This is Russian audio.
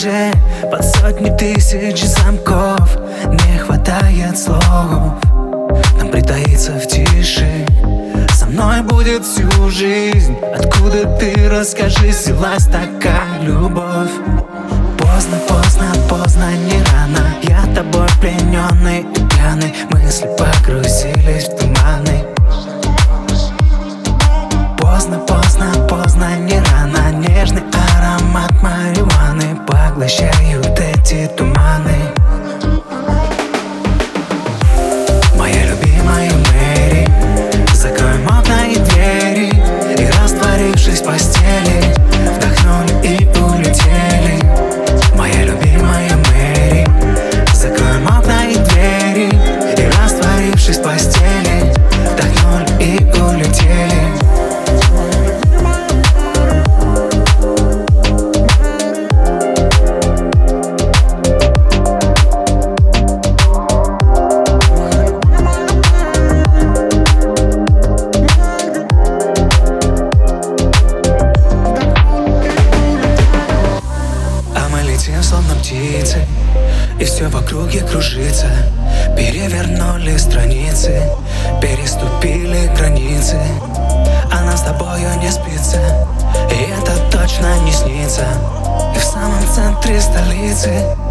же под сотни тысяч замков. Не хватает слов, нам притаиться в тиши. Со мной будет всю жизнь. Откуда ты, расскажи, взялась такая любовь? Поздно, поздно, поздно, не рано. Я тобой плененный и пьяный. Мысли погрузились в туманы. Поздно, поздно, поздно, не рано. Нежный аромат марихуаны поглощают эти туманы. Моя любимая Мэри, закроем окна и двери, и, растворившись в постели, вдохнули и улетели. Моя любимая Мэри, закроем окна и двери, и, растворившись в постели, вдохнули и улетели. Словно птицы, и все в округе кружится. Перевернули страницы, переступили границы. А нам с тобою не спится, и это точно не снится. И в самом центре столицы